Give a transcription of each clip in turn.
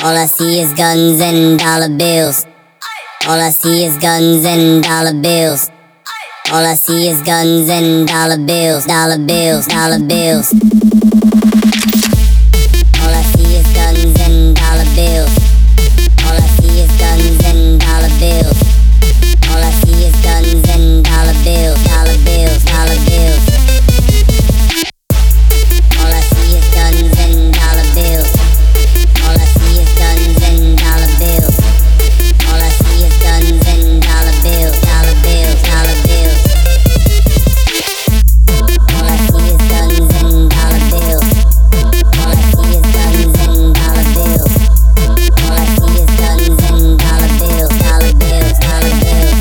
All I see is guns and dollar bills. All I see is guns and dollar bills. All I see is guns and dollar bills, dollar bills, dollar bills. All I see is guns and dollar bills. All I see is guns and dollar bills. All I see is guns and dollar bills, dollar bills, dollar bills. All I see is guns and dollar bills. All I see is guns and dollar bills. All I see is guns and dollar bills, dollar bills, dollar bills. All I see is guns and dollar bills. All I see is guns and dollar bills. All I see is guns and dollar bills, dollar bills, dollar bills.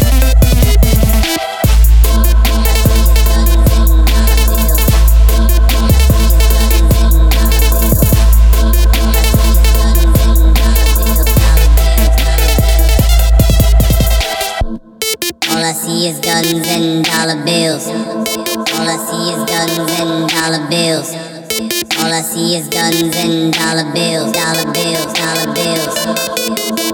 All I see is guns and dollar bills. All I see is guns and dollar bills. All I see is guns and dollar bills, dollar bills, dollar bills. All I see is guns and dollar bills. All I see is guns and dollar bills. All I see is guns and dollar bills, dollar bills, dollar bills.